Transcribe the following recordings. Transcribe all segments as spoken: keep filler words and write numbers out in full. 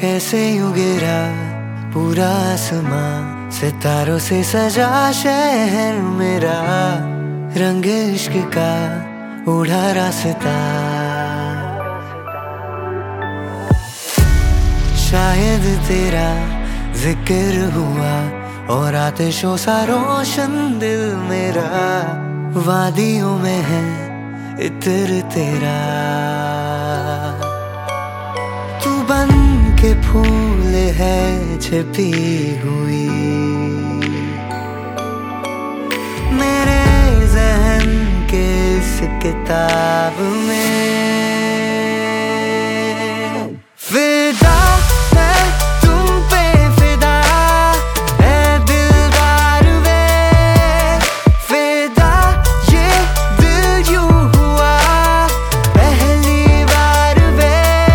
कैसे यूं गिरा पूरा आसमां, सितारों से सजा शहर मेरा, रंग इश्क का उड़ा रास्ता। शायद तेरा जिक्र हुआ और आतिशों सा रोशन दिल मेरा, वादियों में है इत्र तेरा। तू बन के फूल है छिपी हुई मेरे ज़हन के इस किताब में। फिदा मैं तुम पे फिदा है दिलदार वे, फिदा ये दिल यूं हुआ पहली बार वे।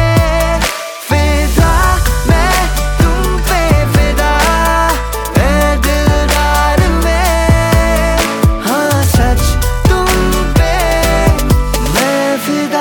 फिदा मैं तुम पे फिदा है दिलदार वे, हाँ सच तुम पे मैं फिदा।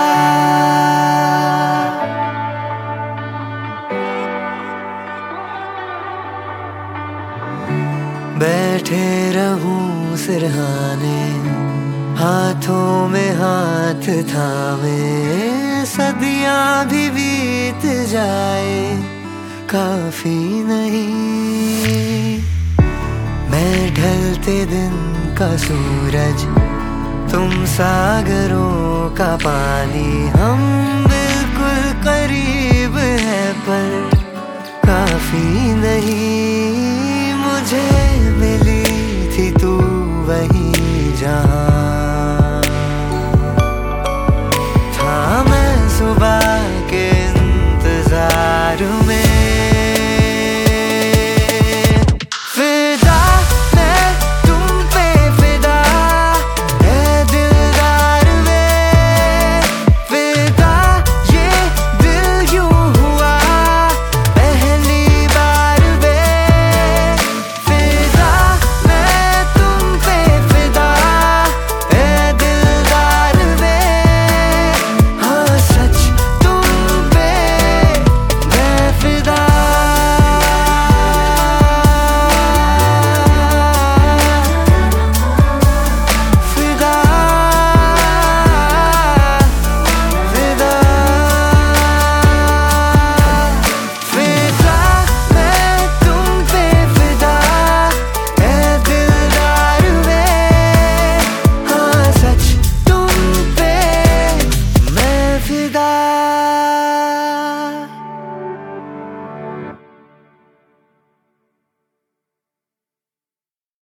बैठे रहूं सिरहाने, हाथों में हाथ थामे, सदियां भी बीत जाए काफी नहीं। मैं ढलते दिन का सूरज, तुम सागरों का पानी, हम बिल्कुल करीब है पर काफी नहीं। मुझे मिली थी तू वही